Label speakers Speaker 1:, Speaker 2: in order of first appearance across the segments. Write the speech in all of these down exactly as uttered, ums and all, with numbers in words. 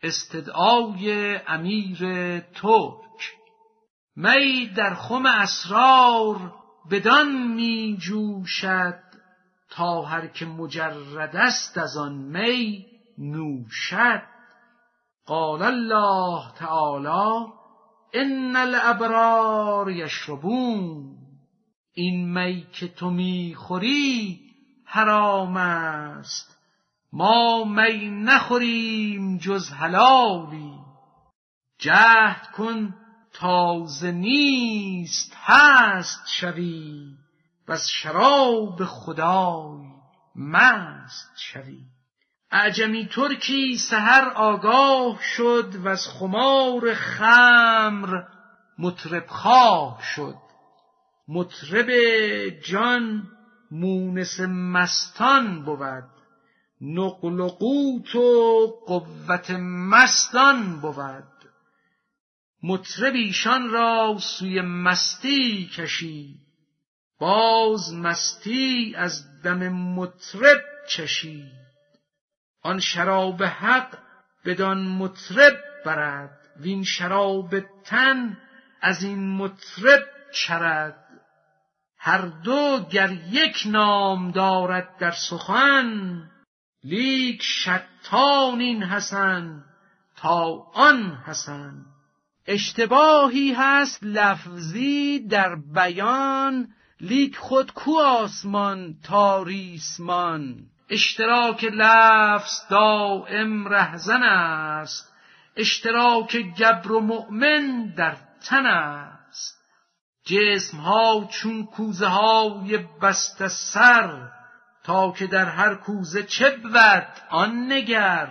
Speaker 1: استدعای امیر ترک. می در خم اسرار بدان می جوشد، تا هر که مجرد است از آن می نوشد. قال الله تعالی ان الابرار یشربون. این می که تو می خوری حرام است، ما می نخوریم جز حلالی. جهد کن تازه نیست هست شوی، وز شراب خدای مست شوی. اعجمی ترکی سحر آگاه شد، وز خمار خمر مطرب خواه شد. مطرب جان مونس مستان بود، نقل و قوت و قوت مستان بود. مطرب ایشان را سوی مستی کشید، باز مستی از دم مطرب چشید. آن شراب حق بدان مطرب برد، وین شراب تن از این مطرب چرد. هر دو گر یک نام دارد در سخن، لیک شتان این حسن تا آن حسن. اشتباهی هست لفظی در بیان، لیک خود کو آسمان تا ریسمان. اشتراک لفظ دائم رهزن است، اشتراک گبر و مؤمن در تن است. جسم ها چون کوزه های بسته سر، تا که در هر کوزه چه بود آن نگر.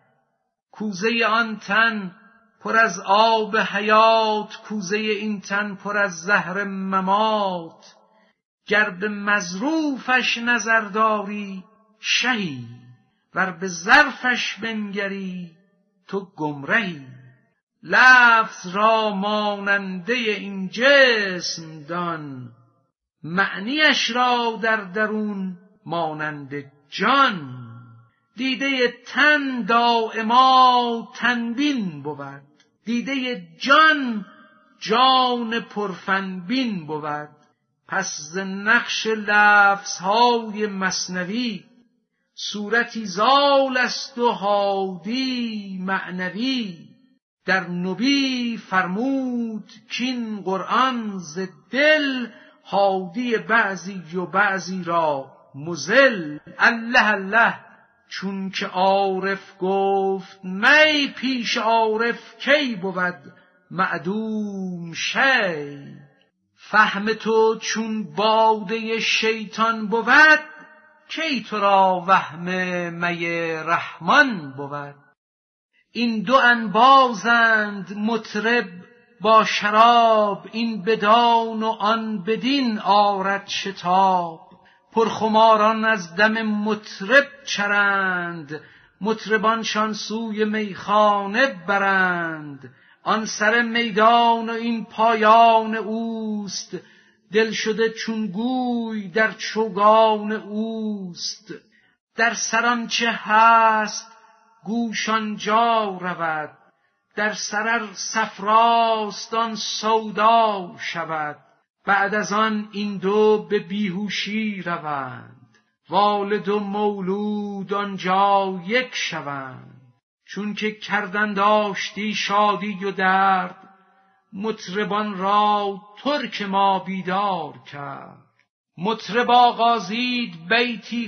Speaker 1: کوزه آن تن پر از آب حیات، کوزه این تن پر از زهر ممات. گر به مظروفش نظر داری شهی، ور به ظرفش بنگری تو گمرهی. لفظ را ماننده این جسم دان، معنیش را در درون مانند جان. دیده تن دائما تنبین بود، دیده جان جان پرفنبین بود. پس ز نقش لفظهای مثنوی، صورتی زال است و هادی معنوی. در نبی فرمود کین قرآن ز دل، هادی بعضی و بعضی را مضل. الله الله چون که عارف گفت می، پیش عارف کی بود معدوم شی. فهم تو چون باده شیطان بود، کی تو را وهم می رحمان بود. این دو انبازند مطرب با شراب، این بدان و آن بدین آرد شتاب. پرخماران از دم مطرب چرند، مطربانشان سوی میخانه برند. آن سر میدان و این پایان اوست، دل شده چون گوی در چوگان اوست. در سران چه هست گوش آنجا رود، در سرر صفراست آن سودا شود. بعد از آن این دو به بیهوشی روند، والد و مولود آنجا یک شوند. چون که کردن داشتی شادی و درد، مطربان را ترک ما بیدار کرد. مطرب آغازید بیتی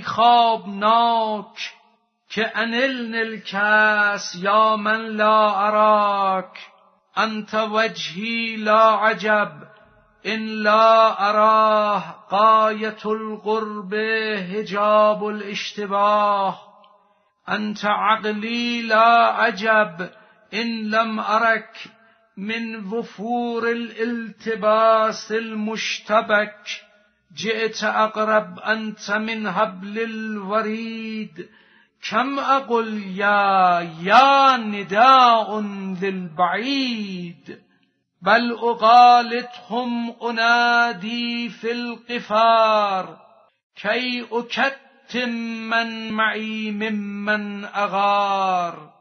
Speaker 1: خوابناک، که انلن الکاس یا من لا اراک. انت وجهی لا عجب ان لا اراه، غایت القرب حجاب الاشتباه. انت عقلی لا عجب ان لم ارک، من وفور الالتباس المشتبک. جئت اقرب انت من حبل الورید، کم اقل یا یا نداء للبعید. بل اقالتهم انادی فی القفار، کی اکتم من معی ممن اغار.